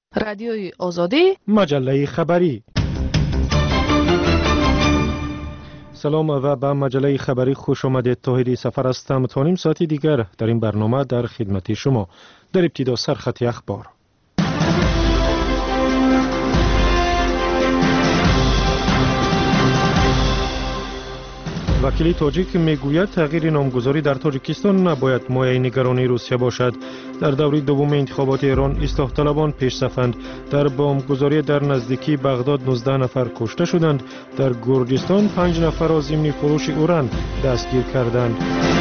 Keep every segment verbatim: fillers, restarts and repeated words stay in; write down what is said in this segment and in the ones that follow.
رادیوی آزادی، مجله خبری. سلام و به مجله خبری خوش آمدید. طاهری سفر هستم. تا نیم ساعتی دیگر در این برنامه در خدمت شما. در ابتدا سرخط اخبار. وکیل تاجیک میگوید تغییر نامگذاری در تاجیکستان نباید مایه نگرانی روسیه باشد. در دوره دوم انتخابات ایران اصلاح طلبان پیش صفند. در بمبگذاری در نزدیکی بغداد نوزده نفر کشته شدند. در گرجستان پنج نفر را ضمن فروش اوران دستگیر کردند.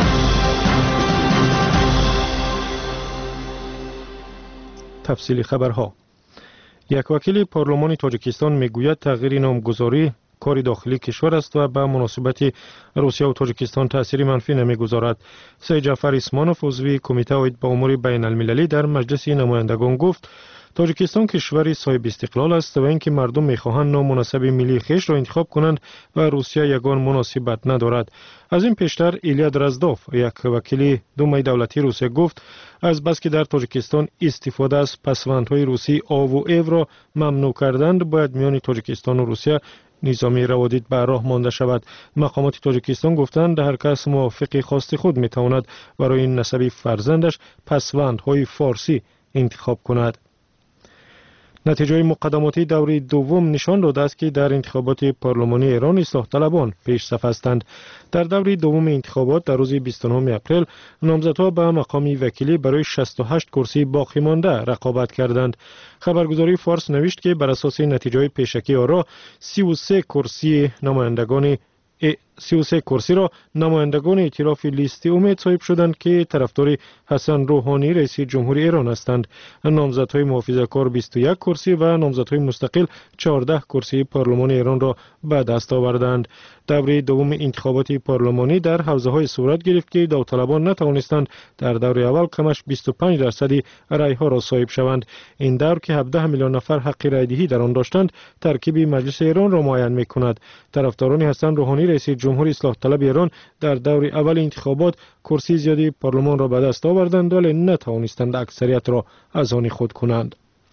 تفصیل خبرها. یک وکیل پارلمان تاجیکستان میگوید تغییر نامگذاری کار داخلی کشور است و به مناسبت روسیه و تاجیکستان تأثیر منفی نمیگذارد. سید جعفر اسمانوف عضو کمیته عاید به امور بین المللی در مجلس نمایندگان گفت تاجیکستان کشوری صاحب استقلال است و اینکه مردم میخواهند نام مناسب ملی خیش را انتخاب کنند و روسیه یگان مناسبت ندارد. از این پیشتر ایلیا درزدوف یک وکیل دومای دولتی روسیه گفت از بس که در تاجیکستان استفاده از پسوندهای روسی آو و ایو را ممنوع کردند باید میان تاجیکستان و روسیه نظامی روابط به راه مانده شود. مقامات تاجیکستان گفتند هر کس موافق خواست خود میتواند برای نسب فرزندش پسوندهای فارسی انتخاب کند. نتیجه مقدماتی دوره دوم نشان داده است که در انتخابات پارلمانی ایران اصلاح طلبان پیش صف هستند. در دوره دوم انتخابات در روز بیست و نهم اپریل نامزدها به مقام وکیلی برای شصت و هشت کرسی باقی مانده رقابت کردند. خبرگزاری فارس نوشت که بر اساس نتیجه پیشکی آرا سی و سه کرسی نمایندگان سی و سه کرسی را نمایندگان ائتلاف لیستی امید صاحب شدند که طرفدار حسن روحانی رئیس جمهوری ایران هستند. نامزدهای محافظه‌کار بیست و یک کرسی و نامزدهای مستقل چهارده کرسی پارلمان ایران را به دست آوردند. دوره دوم انتخابات پارلمانی در حوزه‌های صورت گرفت که داوطلبان نتوانستند در دوره اول کمش بیست و پنج درصد رأی‌ها را صاحب شوند. این دور که هفده میلیون نفر حق رأی‌دهی در آن داشتند ترکیب مجلس ایران را معین می‌کند. طرفداران حسن روحانی رئیس جمهوری اصلاح طلب ایران در دور اول انتخابات کرسی زیادی پارلمان را به دست آوردند ولی نتوانستند اکثریت را از آن خود کنند.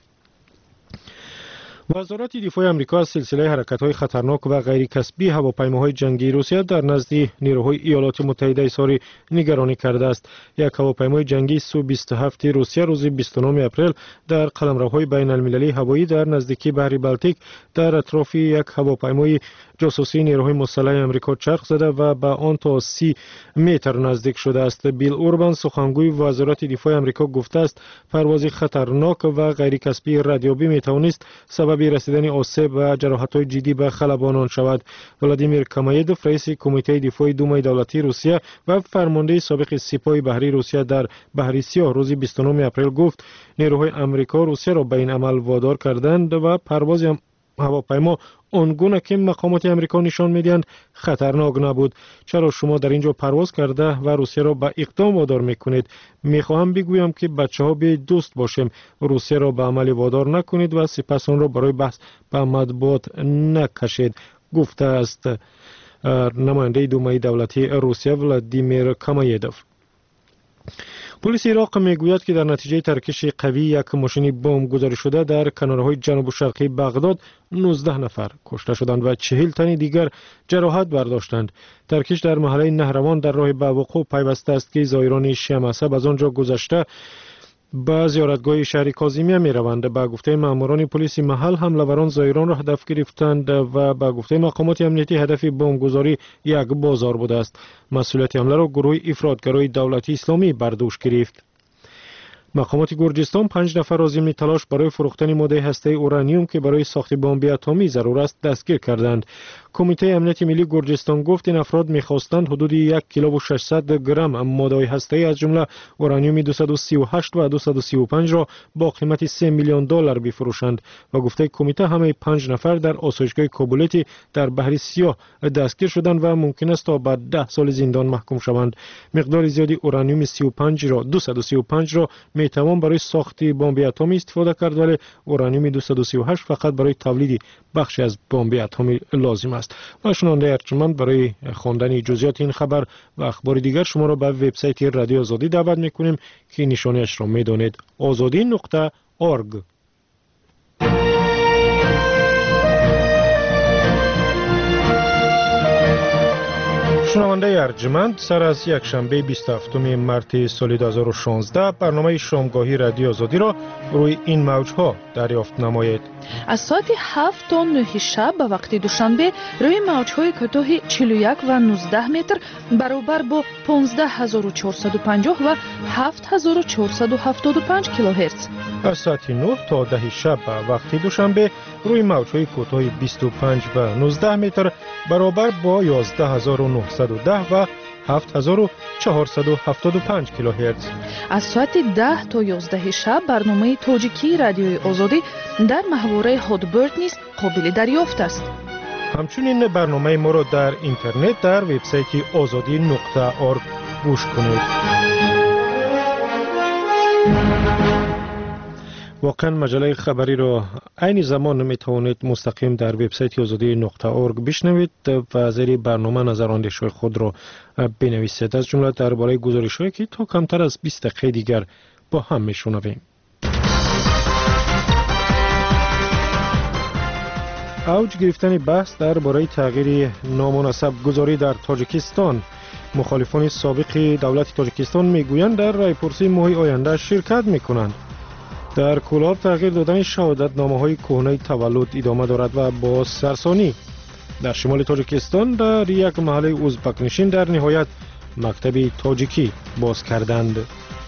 وزارت دفاع آمریکا از سلسله حرکت‌های خطرناک و غیر کسبی هواپیماهای جنگی روسیه در نزد نیروهای ایالات متحده اظهار نگرانی کرده است. یک هواپیمای جنگی سو بیست و هفت روسیه روز بیست و نهم اپریل در قلمروهای بین المللی هوایی در نزدیکی بحر بالتیک در اطراف یک هواپیمای جاسوسی نیروهای مسلح آمریکا چرخ زده و به آن تا سی متر نزدیک شده است. بیل اوربان سخنگوی وزارت دفاع آمریکا گفته است پرواز خطرناک و غیر کسبی ردیابی میتوانست سبب رسیدن آسیب و جراحت‌های جدی به خلبانان شود. ولادیمیر کامایدوف رئیس کمیته دفاع دومای دولتی روسیه و فرمانده سابق سپاه بحری روسیه در بحر سیاه روز بیست و نهم اپریل گفت نیروهای آمریکا روسیه را به این عمل وادار کردند و پرواز هواپیما آنگونه که مقامات آمریکا نشان میدهند خطرناک نبود. چرا شما در اینجا پرواز کرده و روسیه را به اقدام وادار میکنید؟ میخواهم بگویم که بچه ها به دوست باشیم. روسیه را به عمل وادار نکنید و سپس آن را برای بحث به مطبوعات نکشید، گفته است نماینده دومای دولتی روسیه ولادیمیر کامایدوف. پلیس عراق میگوید که در نتیجه ترکش قوی یک ماشین بمب گذاری شده در کنارهای جنوب شرقی بغداد نوزده نفر کشته شدند و چهل تن دیگر جراحت برداشتند. ترکش در محله نهروان در راه به وقوع پیوسته است که زائران شیعه مذهب از آنجا گذشته به زیارتگاه شهر کاظمیه می روند. به گفته ماموران پلیس محل حمله‌وران زائران را هدف گرفتند و به گفته مقامات امنیتی هدف بمبگذاری یک بازار بوده است. مسئولیت حمله را گروه افراطگرای دولتی اسلامی بر دوش گرفت. مقامات گرجستان پنج نفر را ضمن تلاش برای فروختن ماده هسته اورانیوم که برای ساخت بمب اتمی ضرور است دستگیر کردند. کمیته امنیت ملی گرجستان گفت این افراد می‌خواستند حدود یک کیلو و ششصد گرم ماده هسته از جمله اورانیوم دویست و سی و هشت و دویست و سی و پنج را با قیمت سه میلیون دلار بفروشند و گفته کمیته همه پنج نفر در آسایشگاه کابولیتی در بحر سیاه دستگیر شدند و ممکن است تا به ده سال زندان محکوم شوند. مقدار زیادی اورانیوم سی و پنج را دویست و سی و پنج را میتوان برای ساخت بمب اتمی استفاده کرد ولی اورانیوم دویست و سی و هشت فقط برای تولید بخشی از بمب اتمی لازم است. و شنونده ارجمند برای خواندن جزئیات این خبر و اخبار دیگر شما را به وبسایت رادیو آزادی دعوت میکنیم که نشانه‌اش را میدانید آزادی نقطه اورگ. شنونده ارجمند، سر از یک شنبه بیست و هفتم مارس سال دو هزار و شانزده برنامه شامگاهی رادیو آزادی را روی این موجها دریافت نمایید. از ساعت هفت تا نه شب به وقت دوشنبه روی موجهای کوتاه چهل و یک و نوزده متر برابر با پانزده هزار و چهارصد و پنجاه و هفت هزار و چهارصد و هفتاد و پنج کیلوهرتز. از ساعت نه تا ده شب به وقت دوشنبه روی موجهای کوتاه بیست و پنج و نوزده متر برابر با یازده هزار و نهصد و ده و هفت هزار و چهارصد و هفتاد و پنج کیلوهرتز. از ساعت ده تا یازده شب برنامه تاجیکی رادیوی آزادی در محوره هادبرد نیز قابل دریافت است. همچنین برنامه ما را در اینترنت در وبسایت آزادی نقطه اورگ گوش کنید. واقعا مجله خبری را عین زمان می توانید مستقیم در وبسایت آزادی نقطه اورگ بشنوید و زیر برنامه نظراندیش‌های خود را بنویسید، از جمله درباره گزارش‌هایی که تا کمتر از بیست دقیقه دیگر با هم میشنویم. اوج گرفتن بحث درباره تغییر نامناسب گذاری در تاجیکستان. مخالفان سابق دولت تاجیکستان میگویند در رایپرسی ماه آینده شرکت میکنند. در کلاب تغییر دادن شهادت نامه های کهنه تولد ادامه دارد و با سرسانی. در شمال تاجیکستان در یک محله ازبک نشین در نهایت مکتب تاجیکی باز کردند.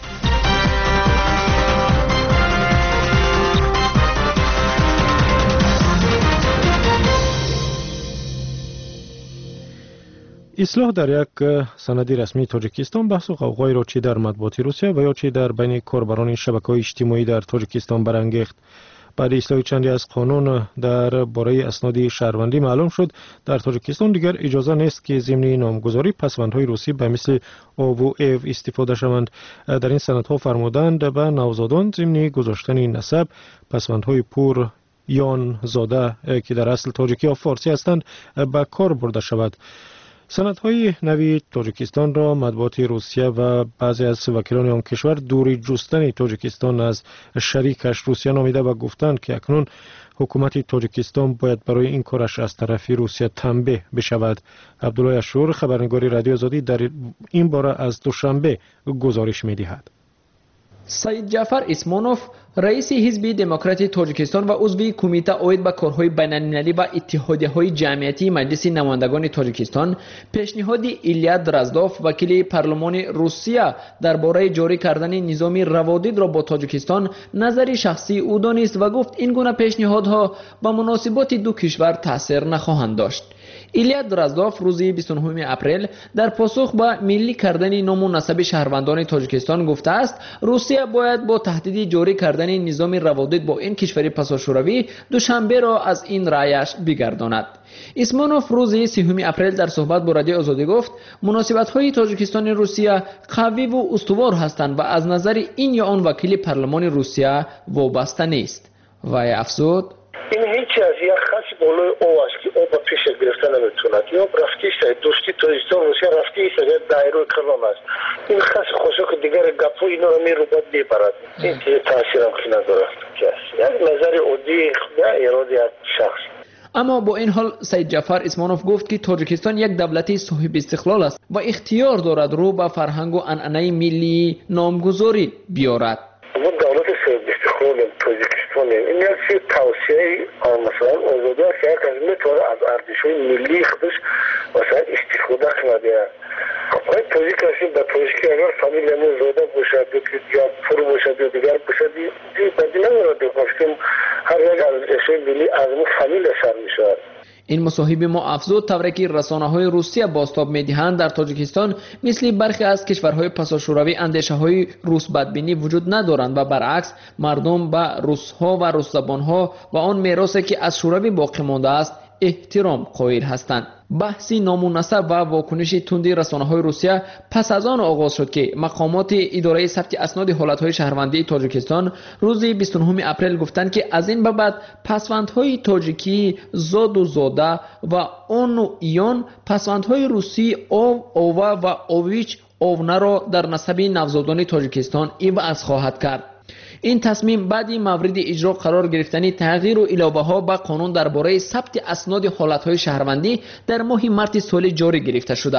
اصلاح در یک سند رسمی تاجیکستان بحث و غوغایی را چه در مطبوعات روسیه و یا چه در بین کاربران شبکه‌های اجتماعی در تاجیکستان برانگیخت. بعد اصلاح چندی از قانون در باره اسناد شهروندی معلوم شد در تاجیکستان دیگر اجازه نیست که ضمن نامگذاری پسوندهای روسی به مثل آو و ایو استفاده شوند. در این سندها فرمودند به نوزادان ضمن گذاشتن نسب پسوندهای پور یان زاده که در اصل تاجیکی یا فارسی هستند به کار برده شود. سندهای نوی تاجیکستان را مطبوعات روسیه و بعضی از وکیلان آن کشور دوری جستن تاجیکستان از شریکش روسیه نامیده و گفتند که اکنون حکومت تاجیکستان باید برای این کارش از طرف روسیه تنبیه بشود. عبدالله اشور خبرنگار رادیو آزادی در این باره از دوشنبه گزارش می‌دهد. سید جعفر اسمانوف رئیس حزب دموکرات تاجیکستان و عضو کمیته اید به کارهای بین‌المللی و اتحادیه‌های جمعیتی مجلس نمایندگان تاجیکستان پیشنهاد ایلیا درازدوف وکیل پارلمان روسیه درباره جاری کردن نظام روادید را با تاجیکستان نظر شخصی او دانست و گفت این گونه پیشنهادها به مناسبات دو کشور تاثیر نخواهند داشت. ایلیا درازدوف روز بیست و نه اپریل در پاسخ به ملی کردن نامناسب شهروندان تاجیکستان گفته است روسیه باید با تهدید جاری کردن نظام روادید با این کشور پساشوروی دوشنبه را از این رأیش بگرداند. اسمانوف روز سوم اپریل در صحبت با رادیو آزادی گفت مناسبت‌های تاجیکستان روسیه قوی و استوار هستند و از نظر این یا آن وکیل پارلمان روسیه وابسته نیست. و افزود این هیچ از یک خاصی بالای او است که او با پیش گرفتن نمیتوند یا رفتی است دوستی تاجیکستان روسیه رفتی است دایره کلام است این خاص خوشک دیگر گپو اینا رو میرو بد میبرد این تاثیر هم که نداره یک نظر عادی یا اراده شخص. اما با این حال سید جعفر اسمانوف گفت که تاجیکستان یک دولت صاحب استقلال است و اختیار دارد رو به فرهنگ و عنعنه ملی نامگذاری بیارد. دولت صاحب استقلال تاجیکستان این یک توصیه مثلا آزادی است که یک از میتونه از ارزش‌های ملی خودش مثلا استفاده کنه. خب تاجیکستان در تاجیکی اگر فامیلمون زاده باشد یا پور باشد یا دیگر باشد این بدی نمی‌رد که هر یک از ارزش‌های ملی از اون فامیل سر می‌شود. این مصاحبه ما افزود طوری که رسانه‌های روسیه بازتاب می‌دهند در تاجیکستان مثل برخی از کشورهای پساشوروی اندیشه‌های روس بدبینی وجود ندارند و برعکس مردم به روس‌ها و روس زبان‌ها و آن میراثی که از شوروی باقی مانده است احترام قائل هستند. بحثی نامناسب و واکنش تندی رسانه‌های روسیه پس از آن آغاز شد که مقامات اداره ثبت اسناد حالت‌های شهروندی تاجیکستان روز بیست و نه اپریل گفتند که از این به بعد پسوندهای تاجیکی زاد و زاده و آن و ایان پسوندهای روسی او اوه و اویچ اوونه را در نسب نوزادان تاجیکستان عوض خواهد کرد. این تصمیم بعدی مورد اجرا قرار گرفتن تغییر و علاوه ها به قانون درباره ثبت اسناد حالت‌های شهروندی در ماه مارس سال جاری گرفته شده است.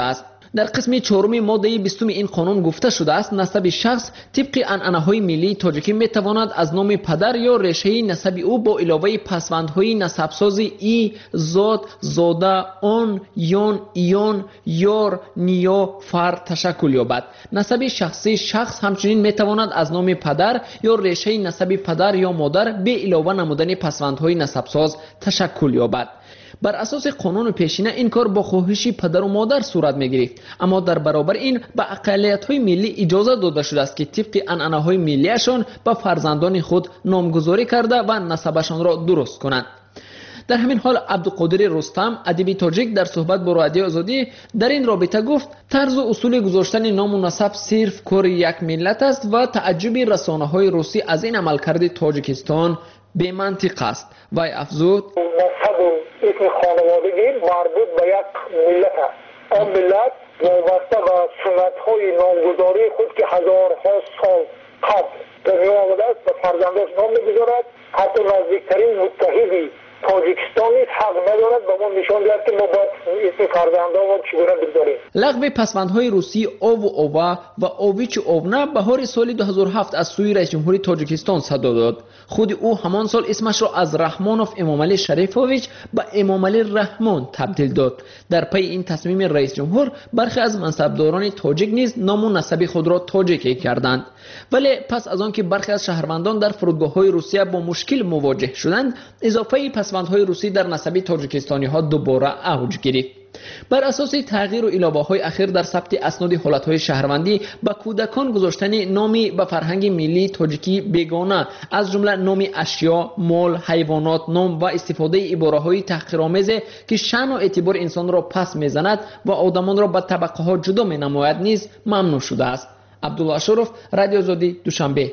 در قسم چهارم ماده بیست این قانون گفته شده است نسب شخص طبق عنعنه‌های ملی تاجیکی میتواند از نام پدر یا ریشه نسب او با علاوه پسوندهای نسبسازی ای، زاد، زاده، آن، یان، ایان، یار، نیا، فر تشکل یابد. نسب شخصی شخص همچنین میتواند از نام پدر یا ریشه نسب پدر یا مادر به علاوه نمودن پسوندهای نسبساز تشکل یابد. بر اساس قانون پیشینه این کار با خواهش پدر و مادر صورت می‌گیرد، اما در برابر این به اقلیت‌های ملی اجازه داده شده است که طبق عنعنه‌های ملیشان به فرزندان خود نامگذاری کرده و نسبشان را درست کنند. در همین حال عبدالقادر رستم ادیب تاجیک در صحبت با رادیو آزادی در این رابطه گفت طرز و اصول گذاشتن نام و نسب صرف کار یک ملت است و تعجب رسانه‌های روسی از این عملکرد تاجیکستان به منطق است. وی افزود نسب و اسم خانوادگی مربوط به یک ملت است. آن ملت وابسته به سنت‌های نامگذاری خود که هزارها سال قبل دنیا آمده است به فرزنداش نام می‌گذارد. حتی نزدیکترین متحدی تاجیکستان نیز حق ندارد به ما نشان دهد که ما باید اسم فرزندا و چگونه بگذاریم. لغو پسوندهای روسی آو و اووا و آویچ اوونه بهار سال دو هزار و هفت از سوی رئیس جمهوری تاجیکستان صدا داد. خود او همان سال اسمش را از رحمانوف امامعلی شریفوویچ به امامعلی رحمان تبدیل داد. در پی این تصمیم رئیس جمهور برخی از منصبداران تاجیک نیز نام و نسب خود را تاجیکی کردند. ولی پس از آنکه برخی از شهروندان در فرودگاه‌های روسیه با مشکل مواجه شدند، اضافه پسوندهای روسی در نسب تاجیکستانی ها دوباره اوج گرفت. بر اساس تغییر و علاوه‌های اخیر در ثبت اسناد حالت‌های شهروندی با کودکان گذاشتن نامی به فرهنگ ملی تاجیکی بیگانه از جمله نام اشیا، مال، حیوانات، نام و استفاده عباره‌های تحقیرآمیز که شأن و اعتبار انسان را پس می‌زند و آدمان را به طبقه‌ها جدا می‌نماید نیز ممنوع شده است. عبدالله اشرف، رادیو آزادی، دوشنبه.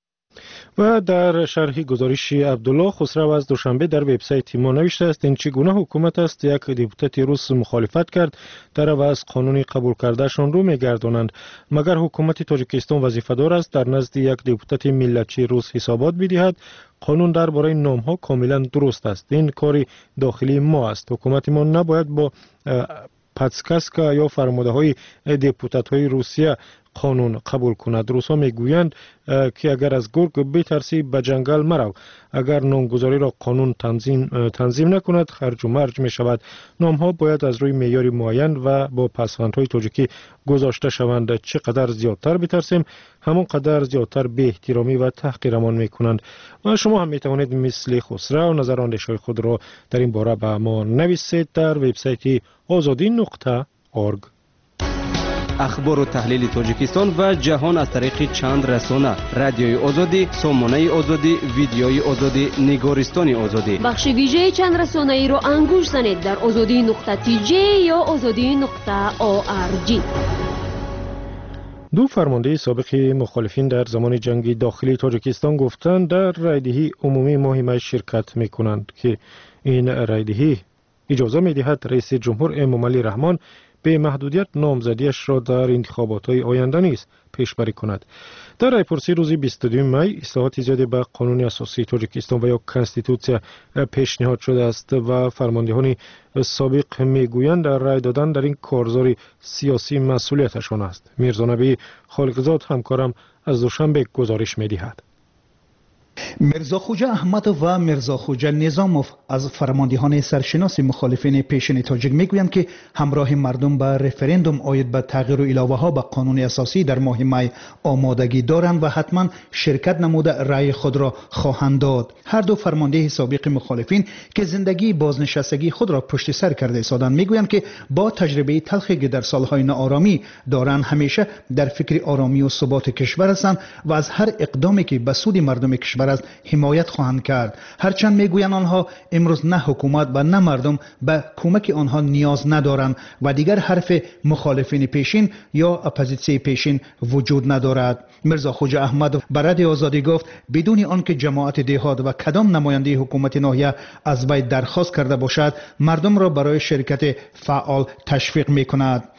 و در شرح گزارش عبدالله خسرو از دوشنبه در وبسایت ما نوشته است این چگونه حکومت است یک دیپوتات روس مخالفت کرد در عوض قانونی قبول کردهشان رو میگردانند. مگر حکومت تاجیکستان وظیفه دار است در نزد یک دیپوتات ملتچی روس حسابات بدهد؟ قانون درباره نام ها کاملا درست است. این کاری داخلی ما است. حکومت ما نباید با پادسکاسکا یا فرمانده های دیپوتات های روسیه قانون قبول کند. روسا میگویند که اگر از گرگ بترسی به جنگل مرو. اگر نامگذاری را قانون تنظیم تنظیم نکند خرج و مرج می شود. نام ها باید از روی معیار معین و با پسوندهای تاجیکی گذاشته شوند. چقدر زیادتر بترسیم همون قدر زیادتر بی احترامی و تحقیرمان می کنند. و شما هم می توانید مثل خسرو نظر و اندیشه خود را در این باره به ما نویسید در وبسایت آزادی نقطه اورگ. اخبار و تحلیل تاجیکستان و جهان از طریق چند رسانه: رادیوی آزادی، سامانه آزادی، ویدیوی آزادی، نگارستان آزادی. بخش ویژه چند رسانه ای را انگوش زنید در آزادی نقطه تی جی یا آزادی نقطه او آر جی. دو فرمانده سابق مخالفین در زمان جنگ داخلی تاجیکستان گفتند در رایدهی عمومی مهم شرکت می کنند که این رایدهی اجازه می دهد رئیس جمهور امامعلی رحمان به محدودیت نامزدیش را در انتخابات های آینده نیز پیشبری کند. در رایپرسی روز بیست و دو می اصلاحات زیادی به قانون اساسی تاجیکستان و یا کنستیتوسیا پیشنهاد شده است و فرماندهان سابق میگویند در رای دادن در این کارزار سیاسی مسئولیتشان است. میرزا نبی خالقزاد همکارم از دوشنبه گزارش میدهد. میرزا خوجا احمد و میرزا خوجا نظاموف از فرماندهان سرشناس مخالفین پیشین تاجیک میگویند که همراه مردم به رفراندوم آید به تغییر و علاوه ها به قانون اساسی در ماه می آمادگی دارند و حتما شرکت نموده رأی خود را خواهند داد. هر دو فرمانده سابق مخالفین که زندگی بازنشستگی خود را پشت سر کرده ایستادند میگویند که با تجربه تلخی که در سالهای ناآرامی دارند همیشه در فکر آرامی و ثبات کشور هستند و از هر اقدامی که به سود مردم کشور است حمایت خواهند کرد. هرچند میگویند آنها امروز نه حکومت و نه مردم به کمک آنها نیاز ندارند و دیگر حرف مخالفین پیشین یا اپوزیسیون پیشین وجود ندارد. میرزا خوجا احمد به رادیو آزادی گفت بدون آنکه جماعت دهات و کدام نماینده حکومت ناحیه از وی درخواست کرده باشد مردم را برای شرکت فعال تشویق میکند.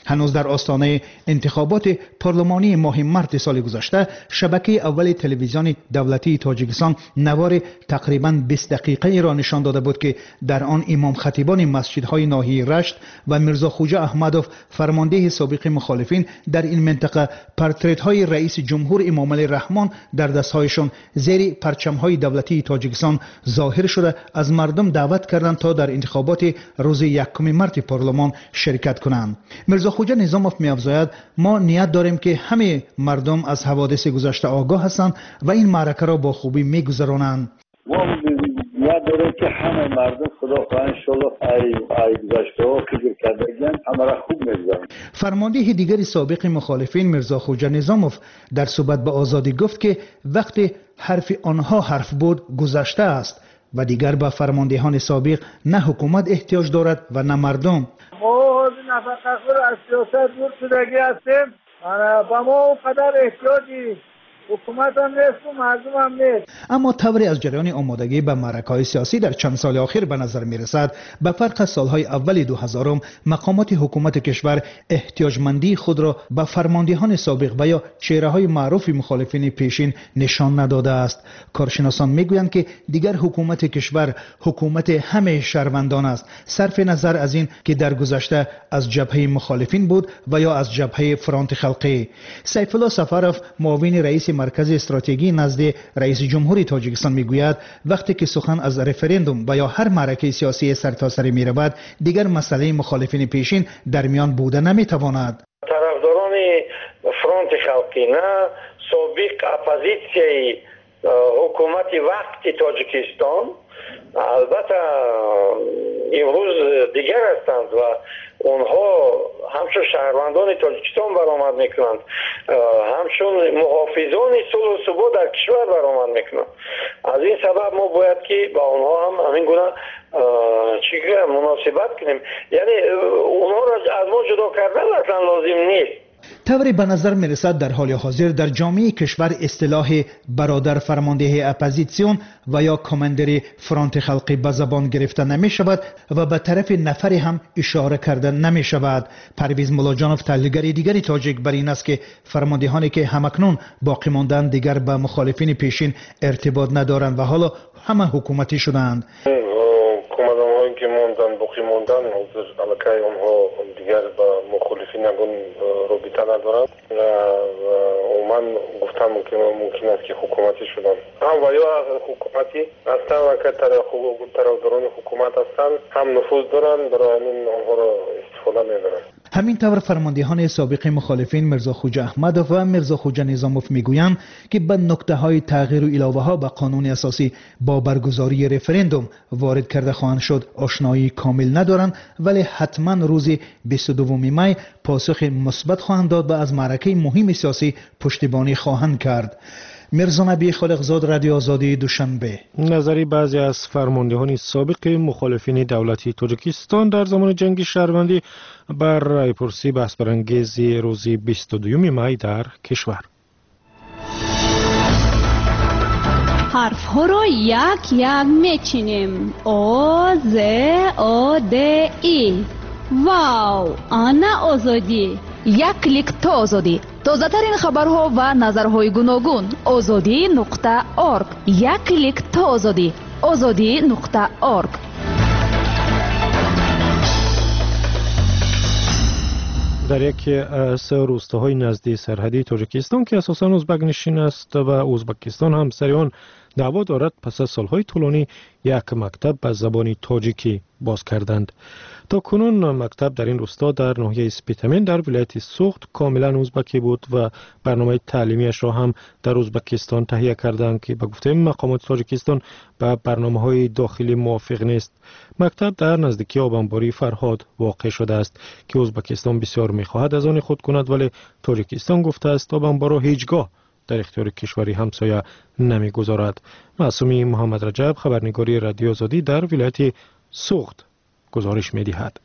هنوز در آستانه انتخابات پارلمانی ماه مارس سال گذشته شبکه اول تلویزیون دولتی تاجیکستان نوار تقریباً بیست دقیقه را نشان داده بود که در آن امام خطیبان مسجدهای ناحیه رشت و میرزا خوجا احمدوف فرمانده سابق مخالفین در این منطقه پورترت های رئیس جمهور امام علی رحمان در دستهایشان زیر پرچم های دولتی تاجیکستان ظاهر شده از مردم دعوت کردند تا در انتخابات روز یکم مارس پارلمان شرکت کنند. میرزا خوجا نظاموف می‌افزاید ما نیت داریم که همه مردم از حوادث گذشته آگاه هستند و این معرکه را با خوبی می‌گذرانند. ما نیت داریم که همه مردم خدا خواهد انشالله ای ای گذشته ها فکر کرده گن همه را خوب می‌گذرانند. فرمانده دیگر سابق مخالفین میرزا خوجا نظاموف در صحبت به آزادی گفت که وقتی حرف آنها حرف بود گذشته است و دیگر به فرماندهان سابق نه حکومت احتیاج دارد و نه مردم. ما نفقه از سیاست دور شدگی هستیم و ما اونقدر احتیاجی حکومت هم نیست و مردم هم نیست. اما طوری از جریان آمادگی به معرکه‌های سیاسی در چند سال اخیر به نظر می‌رسد به فرق از سالهای اول دو هزارم مقامات حکومت کشور احتیاجمندی خود را به فرماندهان سابق و یا چهره‌های معروف مخالفین پیشین نشان نداده است. کارشناسان می‌گویند که دیگر حکومت کشور حکومت همه شهروندان است، صرف نظر از این که در گذشته از جبهه مخالفین بود و یا از جبهه فرانت خلقی. سیف الله سفرف معاون رئیس مرکز استراتژی نزد رئیس جمهوری تاجیکستان میگوید وقتی که سخن از رفراندوم و یا هر معرکه سیاسی سرتاسری میرود دیگر مسئله مخالفین پیشین در میان بوده نمیتواند. طرفداران فرانت خلقی نه سابق اپوزیسیای حکومت وقتی تاجیکستان البته امروز دیگر هستند و اونها همچون شهروندان تاجیکستان برآمد میکنند، همچون محافظان صلح و ثبات در کشور برآمد میکنند. از این سبب ما باید که با اونها هم همین گونه چیکار مناسبت کنیم، یعنی اونها را از ما جدا کردن اصلا لازم نیست. طوری به نظر میرسد در حال حاضر در جامعه کشور اصطلاح برادر فرمانده اپوزیسیون و یا کماندر فرانت خلقی به زبان گرفته نمی شود و به طرف نفری هم اشاره کرده نمی شود. پرویز ملاجانوف تحلیلگر دیگری تاجیک بر این است که فرماندهانی که همکنون باقی ماندند دیگر به مخالفین پیشین ارتباط ندارند و حالا همه حکومتی شدند. کماندان‌هایی که ماندن باقی ماندن حاضر علاقه اونها دیگر با مخالفین نگون رابطه ندارند و من گفتم که ممکن است که حکومتی شدن هم و یا حکومتی هستن و که طرفداران حکومت هستن هم نفوذ دارن برای همین آنها را استفاده میبرن. همین طور فرماندهان سابق مخالفین میرزا خوجا احمدوف و میرزا خوجا نظاموف میگویند که به نکته های تغییر و علاوه ها به قانون اساسی با برگزاری رفراندوم وارد کرده خواهند شد آشنایی کامل ندارند، ولی حتما روز بیست و دوم می پاسخ مثبت خواهند داد و از معرکه مهم سیاسی پشتیبانی خواهند کرد. میرزا نبی خالقزاد، رادیو آزادی، دوشنبه. نظری بعضی از فرماندهان سابق مخالفین دولتی تاجیکستان در زمان جنگ شهروندی بر رایپرسی بحث برانگیز روز بیست و دوم می در کشور. حرف ها را یک یک میچینیم. او ز او د ای. واو، آنا آزادی. یک کلیک تا آزادی. تازه ترین خبرها و نظرهای گوناگون. آزادی نقطه اورگ. یک کلیک تا آزادی. آزادی نقطه اورگ. در یکی از روستاهای نزدیک سرحدی تاجیکستان که اساساً ازبک نشین است و ازبکستان همسری آن دعوا دارد، پس از سالهای طولانی یک مکتب به زبان تاجیکی باز کردند. تا کنون مکتب در این روستا در ناحیه سپیتامین در ولایت سوخت کاملا ازبکی بود و برنامه تعلیمیش را هم در ازبکستان تهیه کردند که به گفته مقامات تاجیکستان به برنامه‌های داخلی موافق نیست. مکتب در نزدیکی آبانباری فرهاد واقع شده است که ازبکستان بسیار می‌خواهد از آن خود کند، ولی تاجیکستان گفته است آبانبار را هیچگاه در اختیار کشوری همسایه نمی‌گذارد. معصومی محمد رجب، خبرنگاری رادیو آزادی در ولایت سوخت گزارش می‌دهد.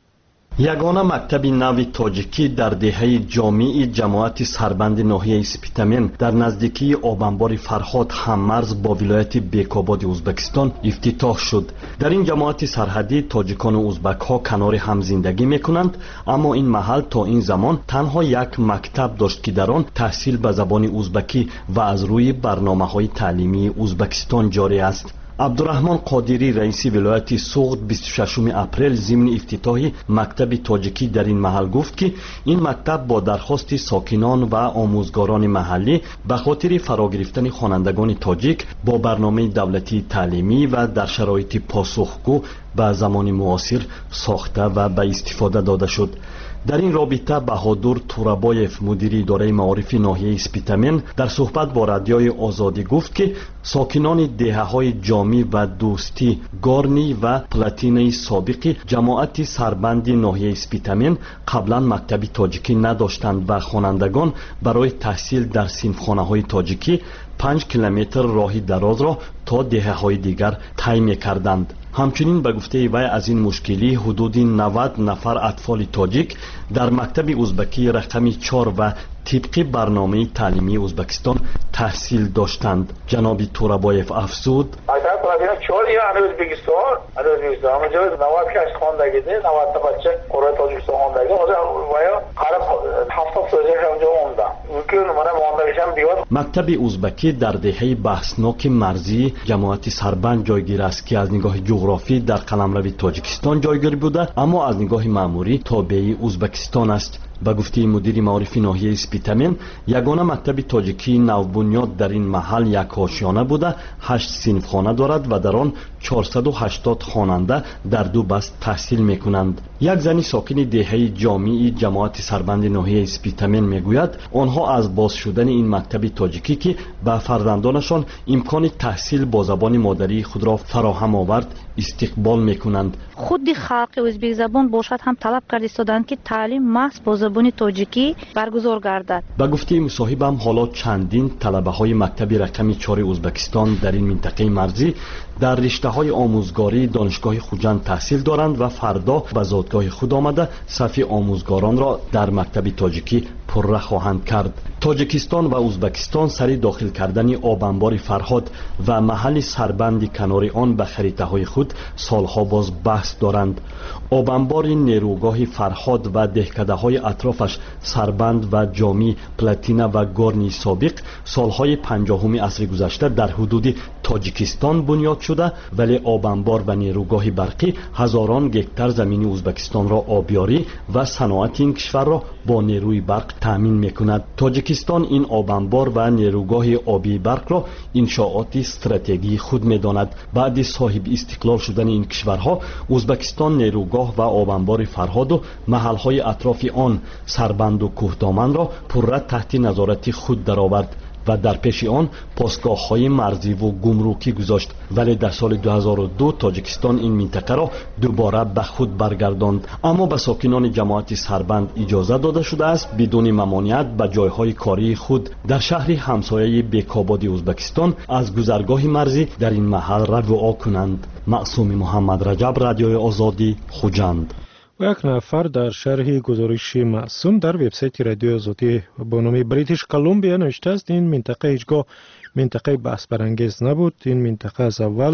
یگانه مکتب نو تاجیکی در دهه جامع جماعت سربند ناحیه سپیتامن در نزدیکی آبانبار فرهاد هممرز با ولایت بیکاباد ازبکستان افتتاح شد. در این جماعت سرحدی تاجیکان و ازبک ها کنار هم زندگی میکنند، اما این محل تا این زمان تنها یک مکتب داشت که در آن تحصیل به زبان ازبکی و از روی برنامه های تعلیمی ازبکستان جاری است. عبدالرحمن قادری رئیس ولایت سوغد بیست و ششم اپریل ضمن افتتاح مکتب تاجیکی در این محل گفت که این مکتب با درخواست ساکنان و آموزگاران محلی به خاطر فرا گرفتن خوانندگان تاجیک با برنامه دولتی تعلیمی و در شرایط پاسخگو به زمان معاصر ساخته و به استفاده داده شد. در این رابطه بهادر تورابایف مدیر اداره معارف ناحیه سپیتامن در صحبت با رادیوی آزادی گفت که ساکنان دهه‌های جامی و دوستی گارنی و پلاتینی سابق جماعت سربند ناحیه سپیتامن قبلا مکتب تاجیکی نداشتند و خوانندگان برای تحصیل در صنفخانه‌های تاجیکی پنج کیلومتر راه دراز را تا دهه‌های دیگر طی می‌کردند. همچنین به گفته وی از این مشکلی حدود نود نفر اطفال تاجیک در مکتب ازبکی رقم چهار و طبق برنامه تعلیمی ازبکستان تحصیل داشتند. جناب تورابایف افزود: چهار یا ازبکستان ازبکستان همه جای نود کش خواندگی ده نود تا بچه قرآن تاجیکستان خواندگی اونجا ویا قرب هفتاد سوزش اونجا مونده ممکن من ماندگیشم دیوار. مکتب ازبکی در دهه بحثناک مرزی جماعت سربند جایگیر است که از نگاه جغرافی در قلمرو تاجیکستان جایگیر بوده، اما از نگاه مأموری تابع ازبکستان است. به گفته مدیر معارف ناحیه سپیتامن یگانه مکتب تاجیکی نوبنیاد در این محل یک آشیانه بوده، هشت صنفخانه دارد و در آن چهارصد و هشتاد خواننده در دو بست تحصیل میکنند. یک زنی ساکن دهه جامع جماعت سربند ناحیه سپیتامن میگوید آنها از باز شدن این مکتب تاجیکی که به فرزندانشان امکان تحصیل با زبان مادری خود را فراهم آورد استقبال میکنند. خود خلق ازبک زبان باشد هم طلب کرده ایستادند که تعلیم محض با زبان تاجیکی برگزار گردد. به گفته مصاحبم حالا چندین طلبه های مکتب رقم چهار ازبکستان در این منطقه مرزی در رشته های آموزگاری دانشگاه خوجند تحصیل دارند و فردا به زادگاه خود آمده صف آموزگاران را در مکتب تاجیکی پره خواهند کرد. تاجیکستان و ازبکستان سری داخل کردن آبانبار فرهاد و محل سربند کنار آن به خریطه های خود سالها باز بحث دارند. آبانبار نیروگاه فرهاد و دهکده های اطرافش سربند و جامی پلاتینا و گارنی سابق سالهای پنجاهم عصر گذشته در حدود تاجیکستان بنیاد شده، ولی آبانبار و نیروگاه برقی هزاران گکتر زمین ازبکستان را آبیاری و صنعت این کشور را با نیروی برق تامین میکند. تاجیکستان این آبانبار و نیروگاه آبی برق را انشاءات استراتژی خود میداند. بعد صاحب استقلال شدن این کشورها ازبکستان نیروگاه و آبانبار فرهاد و محلهای اطراف آن سربند و کوهدامن را پره تحت نظارت خود درآورد و در پیش آن پاسگاه های مرزی و گمرکی گذاشت، ولی در سال دو هزار و دو تاجیکستان این منطقه را دوباره به خود برگرداند. اما به ساکنان جماعت سربند اجازه داده شده است بدون ممانعت به جایهای کاری خود در شهر همسایه بیکاباد ازبکستان از گذرگاه مرزی در این محل رفع کنند. معصوم محمد رجب، رادیوی آزادی، خوجند. و یک نفر در شرح گزارش معصوم در وبسایت رادیو آزادی با نام بریتیش کلمبیا نوشته است این منطقه هیچگاه منطقه بحث برانگیز نبود. این منطقه از اول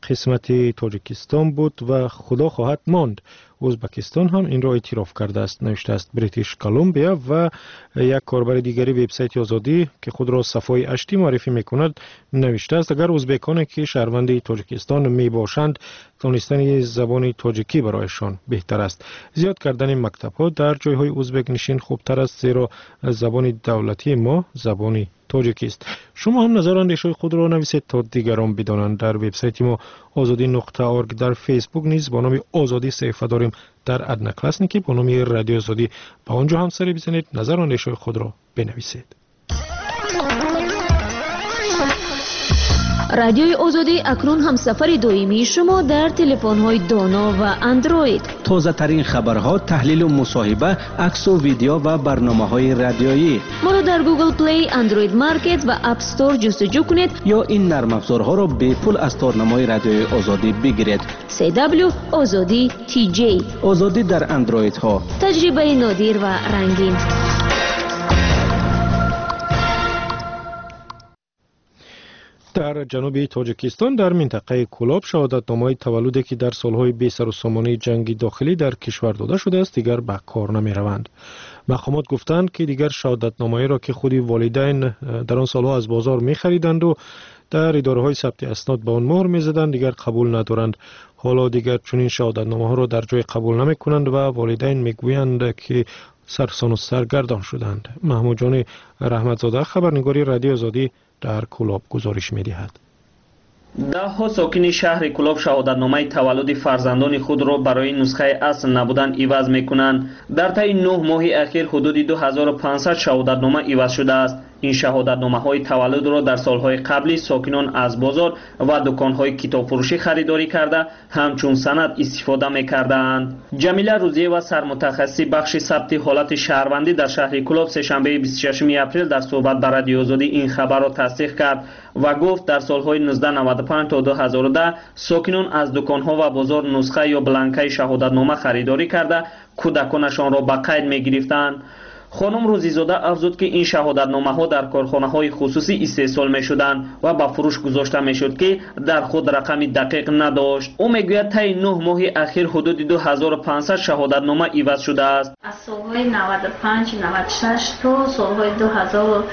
قسمت تاجیکستان بود و خدا خواهد ماند. ازبکستان هم این را اعتراف کرده است، نوشته است بریتیش کلمبیا. و یک کاربر دیگری وبسایت آزادی که خود را صفای اشتی معرفی میکند نوشته است اگر ازبکانی که شهروند تاجیکستان می باشند دانستن زبان تاجیکی برایشان بهتر است. زیاد کردن مکتب ها در جایهای ازبک نشین خوبتر است، زیرا زبان دولتی ما زبان تاجیکی است. شما هم نظر اندیشه خود را نویسید تا دیگران بدانند. در وبسایت ما آزادی نقطه اورگ، در فیسبوک نیز با نام آزادی صفحه داریم، در ادنا کلاسنیکی با نام رادیو آزادی. با آنجا هم سری بزنید، نظر اندیشه خود را بنویسید. رادیوی آزادی اکنون همسفر دائمی شما در تلفن‌های دانا و اندروید. تازه ترین خبرها، تحلیل و مصاحبه، عکس و ویدیو و برنامه‌های رادیویی. ما را در گوگل پلی، اندروید مارکت و اپ استور جستجو کنید یا این نرم افزارها را به پول از تارنمای رادیوی آزادی بگیرید. سی دبلیو آزادی تی جی. آزادی در اندروید ها. تجربه نادر و رنگین. در جنوب تاجیکستان در منطقه کولاب شهادتنامه‌های تولدی که در سالهای بی سر و سامانه جنگی داخلی در کشور داده شده است دیگر به کار نمی روند. مقامات گفتند که دیگر شهادتنامه‌ای را که خود والدین در آن سالها از بازار می خریدند و در اداره‌های ثبت اسناد به آن مهر می زدند دیگر قبول ندارند. حالا دیگر چنین شهادتنامه‌ها را در جای قبول نمی کنند و والدین می گویند که سرسان و سرگردان شدند. محمود جان رحمتزاده، خبرنگاری رادیو آزادی، در کولاب گزارش می‌دهد. ده ها ساکن شهر کولاب شهادتنامه تولد فرزندان خود را برای نسخه اصل نبودن عوض می‌کنند. در طی نه ماه اخیر حدود دو هزار و پانصد شهادتنامه عوض شده است. این شهادتنامه‌های تولد را در سالهای قبلی ساکنان از بازار و دکان‌های کتابفروشی خریداری کرده همچون سند استفاده می‌کردند. جمیله روزیه و سرمتخصص بخش ثبت حالت شهروندی در شهر کولاب سه‌شنبه بیست و ششم اپریل در صحبت با رادیو آزادی این خبر را تصدیق کرد و گفت در سالهای نوزده نود و پنج تا دو هزار و ده ساکنان از دکان‌ها و بازار نسخه یا بلانکای شهادتنامه خریداری کرده کودکانشان را به قید می‌گرفتند. خانم روزیزاده افزود که این شهادتنامه ها در کارخانه های خصوصی استحصال می شدند و به فروش گذاشته می شد که در خود رقم دقیق نداشت. او می گوید طی نه ماه اخیر حدود دو هزار و پانصد شهادتنامه عوض شده است. از سالهای نود و پنج نود و شش تا سالهای دو هزار و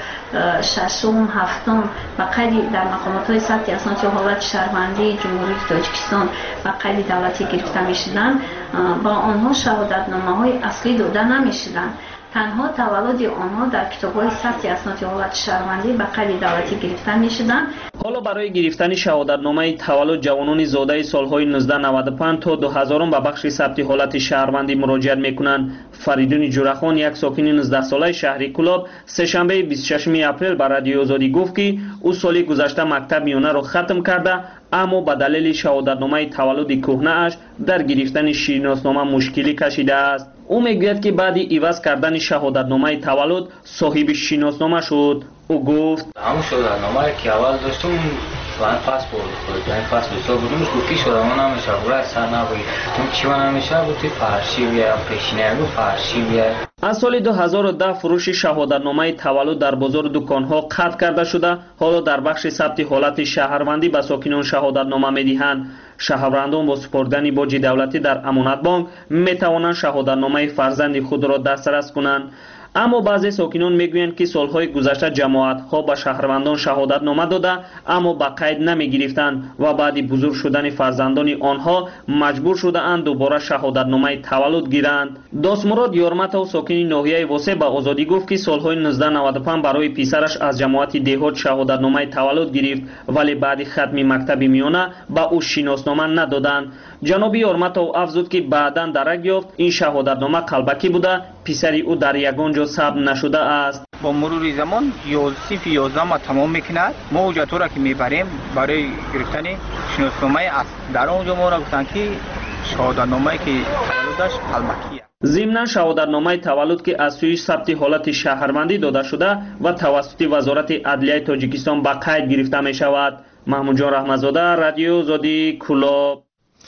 شش هفتم به قید در مقامات های ثبت اسناد یا حالت شهروندی جمهوری تاجیکستان به قید دولتی گرفته می شدند. با آنها شهادتنامه های اصلی داده نمی شدند. تنها تولد آنها در کتاب‌های ثبت اسناد حالت شهروندی به قید دولتی گرفته می‌شدند. حالا برای گرفتن شهادتنامه تولد جوانان زاده سال‌های نوزده نود و پنج تا دو هزار به بخش ثبت حالت شهروندی مراجعه می‌کنند. فریدون جورخان، یک ساکن نوزده ساله شهر کولاب، سه‌شنبه بیست و ششم اپریل به رادیو آزادی گفت که او سال گذشته مکتب میانه را ختم کرده اما به دلیل شهادتنامه تولد کهنه اش در گرفتن شناسنامه مشکلی کشیده است. او میگوید که بعد عوض کردن شهادتنامه تولد صاحب شناسنامه شد. او گفت همون شهادتنامه که اول داشتم من پاسپورت خود یعنی پاسپورت سو بودمش گفتی شهادتنامه نمیشه برای سر نبایی اون چی من نمیشه گفتی فرشی بیارم پیشینه گفت فرشی بیار. از سال دو هزار و ده فروش شهادتنامه تولد در بازار دکان‌ها قطع کرده شده. حالا در بخش ثبت حالت شهروندی به ساکنان شهادتنامه می‌دهند. شهروندان با سپردن باج دولتی در امانت بانک می‌توانند شهادتنامه فرزند خود را دسترس کنند. اما بعضی ساکنان میگویند که سالهای گذشته جماعت‌ها به شهروندان شهادتنامه داده اما به قید نمی‌گرفتند و بعد بزرگ شدن فرزندان آنها مجبور شده‌اند دوباره شهادتنامه تولد گیرند. داستمراد یارمتov ساکن ناحیه واسه به آزادی گفت که سالهای نوزده نود و پنج برای پسرش از جماعت دهات شهادتنامه تولد گرفت ولی بعد ختم مکتب میانه به او شناسنامه ندادند. جناب یارمتov افزود که بعداً درک یافت این شهادتنامه قلبکی بوده، پسری او در یگان جا ثبت نشده است. با مرور زمان یازده یازده ما تمام میکند. ما اوجاتو را که میبریم برای گرفتن شناسنامه است. در اونجا ما را گفتن که شهادتنامه که تولدش قلبکی است. ضمن شهادتنامه تولد که از سوی ثبت حالت شهروندی داده شده و توسط وزارت عدلیه تاجیکستان به قید گرفته می شود. محمود جان رحمتزاده، رادیو آزادی، کولاب.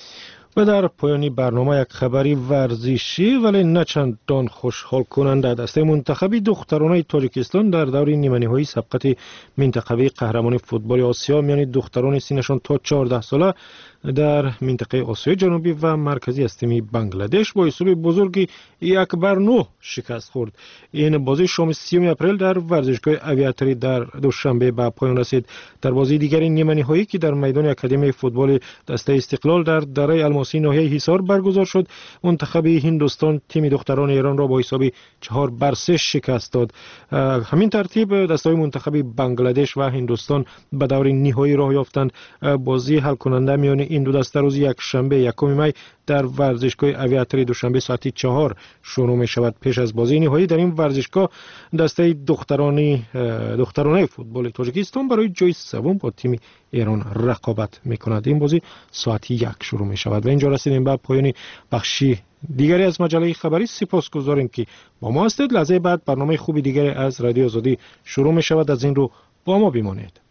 و در پایانی برنامه یک خبری ورزشی ولی نه چندان خوشحال کننده. دسته منتخبی دخترانه تاجیکستان در دور نیمه‌نهایی سبقت منتخبی قهرمانی فوتبال آسیا میان دختران سنشان تا چهارده ساله در منطقه آسیای جنوبی و مرکزی از تیم بنگلادش با حساب بزرگی یک بر نه شکست خورد. این بازی شام سیوم اپریل در ورزشگاه اویاتری در دوشنبه به پایان رسید. در بازی دیگری نیمه نهایی که در میدان اکادمی فوتبال دسته استقلال در دره الماسی ناحیه حصار برگزار شد، منتخب هندوستان تیم دختران ایران را با حساب چهار بر سه شکست داد. همین ترتیب دسته‌های منتخب بنگلادش و هندوستان به دور نهایی راه یافتند. بازی حل کننده میان این دو دسته روز یک شنبه یکم می در ورزشگاه آویاتری دوشنبه ساعت چهار شروع می شود. پیش از بازی نهایی در این ورزشگاه دسته دخترانی دخترانه فوتبال تاجیکستان برای جای سوم با تیم ایران رقابت می کند. این بازی ساعت یک شروع می شود و اینجا رسیدیم به پایان بخشی دیگری از مجله خبری. سپاسگزاریم که با ما هستید. لحظه بعد برنامه خوبی دیگری از رادیو آزادی شروع می شود. از این رو با ما بمانید.